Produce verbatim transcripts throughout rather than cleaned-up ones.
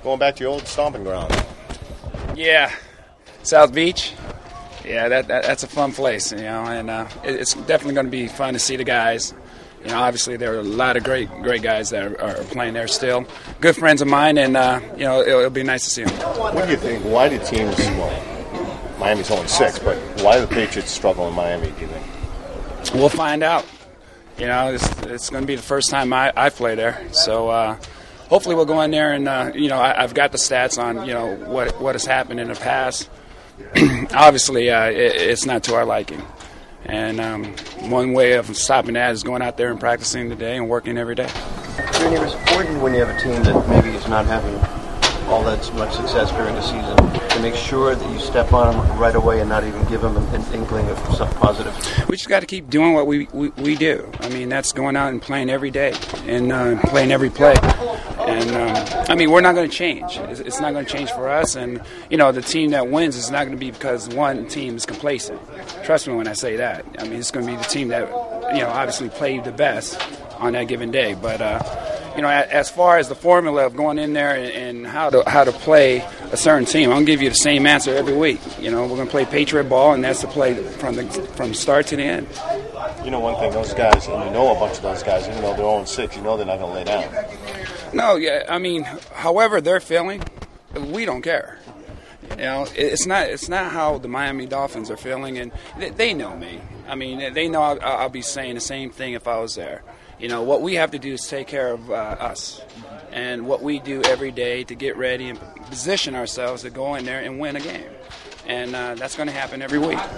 going back to your old stomping ground. Yeah, South Beach. Yeah, that, that that's a fun place, you know, and uh, it, it's definitely going to be fun to see the guys. You know, obviously there are a lot of great great guys that are, are playing there still. Good friends of mine, and uh, you know, it'll, it'll be nice to see them. What do you think? Why do teams? Well, Miami's only six, but why do the Patriots struggle in Miami? Do you think? We'll find out. You know, it's, it's going to be the first time I, I play there, so uh, hopefully we'll go in there and uh, you know I, I've got the stats on you know what what has happened in the past. Obviously, uh, it, it's not to our liking, and um, one way of stopping that is going out there and practicing today and working every day. Junior, it's important when you have a team that maybe is not having all that much success during the season to make sure that you step on them right away and not even give them an, an inkling of something positive. We just got to keep doing what we, we, we do. I mean, that's going out and playing every day and uh, playing every play. And, um, I mean, we're not going to change. It's, it's not going to change for us. And, you know, the team that wins is not going to be because one team is complacent. Trust me when I say that. I mean, it's going to be the team that, you know, obviously played the best on that given day. But, uh, you know, as far as the formula of going in there and, and how to how to play a certain team, I'm going to give you the same answer every week. You know, we're going to play Patriot ball, and that's the play from the from start to the end. You know one thing, those guys, and you know a bunch of those guys, even though they're oh and six, you know they're not going to lay down. No, yeah, I mean, however they're feeling, we don't care. You know, it's not it's not how the Miami Dolphins are feeling, and they, they know me. I mean, they know I'll, I'll be saying the same thing if I was there. You know, what we have to do is take care of uh, us and what we do every day to get ready and position ourselves to go in there and win a game. And uh, that's going to happen every week. Does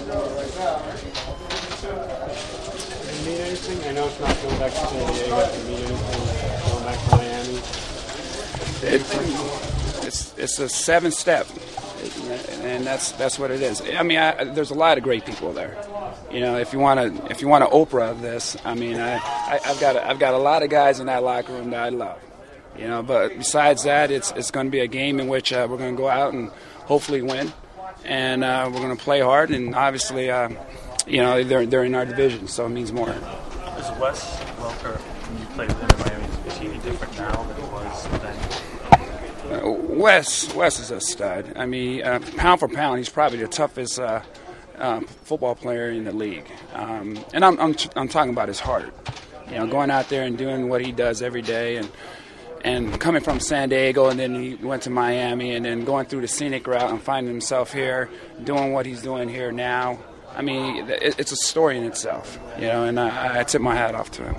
it mean anything? I know it's not going back to San Diego. Does it mean anything going back to Miami? It, it's, it's a seventh step, and that's that's what it is. I mean, I, there's a lot of great people there. You know, if you want to, if you want to Oprah this, I mean, I, I, I've got, a, I've got a lot of guys in that locker room that I love. You know, but besides that, it's, it's going to be a game in which uh, we're going to go out and hopefully win, and uh, we're going to play hard. And obviously, uh, you know, they're they're in our division, so it means more. Is Wes Welker, when you played with him in Miami, is he any different now than it was then? Uh, Wes, Wes is a stud. I mean, uh, pound for pound, he's probably the toughest Uh, Um, football player in the league, um, and I'm, I'm I'm talking about his heart. You know, going out there and doing what he does every day, and and coming from San Diego, and then he went to Miami, and then going through the scenic route and finding himself here, doing what he's doing here now. I mean, it, it's a story in itself. You know, and I, I tip my hat off to him.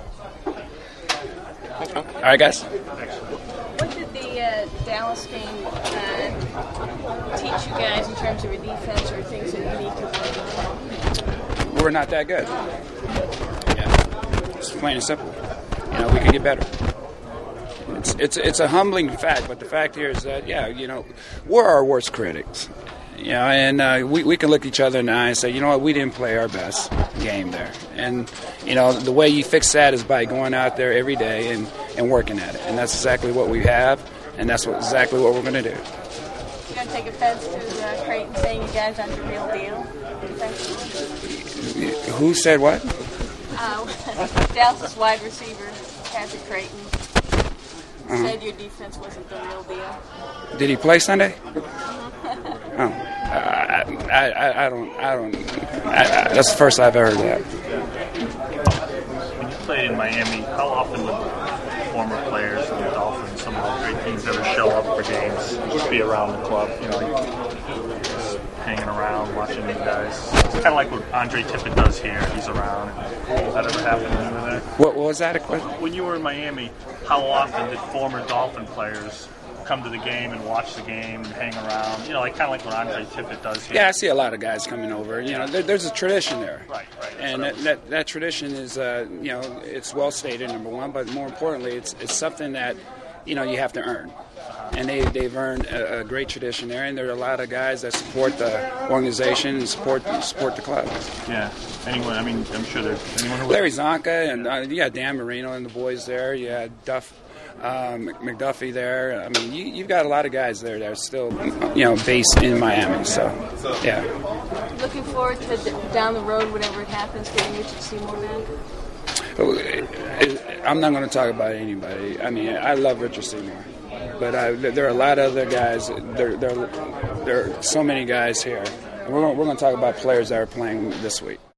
All right, guys. What did the uh, Dallas game uh, teach you guys in terms of your defense or things that you need to work on? We're not that good. Yeah, it's plain and simple. You know, we can get better. It's it's it's a humbling fact, but the fact here is that yeah, you know, we're our worst critics. You know, and uh, we we can look each other in the eye and say, you know what, we didn't play our best game there. And you know, the way you fix that is by going out there every day and, and working at it. And that's exactly what we have, and that's what, exactly what we're going to do. You don't take offense to uh, Creighton saying you guys aren't the real deal? Who said what? Uh, Dallas' wide receiver, Patrick Creighton, uh-huh. said your defense wasn't the real deal. Did he play Sunday? Oh, I, I, I, I don't, I don't. I, I, that's the first I've ever heard that. When you played in Miami, how often would former players from the Dolphins, some of the great teams, ever show up for games, just be around the club, you know, like, just hanging around, watching you guys? It's kind of like what Andre Tippett does here. He's around. Does that ever happen when you were there? What, what was that a question? When you were in Miami, how often did former Dolphin players come to the game and watch the game and hang around? You know, like kind of like what Andre Tippett does here. Yeah, I see a lot of guys coming over. You know, there, there's a tradition there. Right, right. And that, that that tradition is, uh, you know, it's well stated, number one, but more importantly, it's it's something that, you know, you have to earn. And they, they've earned a, a great tradition there, and there are a lot of guys that support the organization and support support the club. Yeah. Anyone, I mean, I'm sure there's anyone who... Larry Zonka, and uh, you got Dan Marino and the boys there. You had Duff... Um, McDuffie there. I mean, you, you've got a lot of guys there that are still, you know, based in Miami. So, yeah. Looking forward to d- down the road, whenever it happens, getting Richard Seymour back? I'm not going to talk about anybody. I mean, I love Richard Seymour. But uh, there are a lot of other guys. There, there, there are so many guys here. And we're going, we're going to talk about players that are playing this week.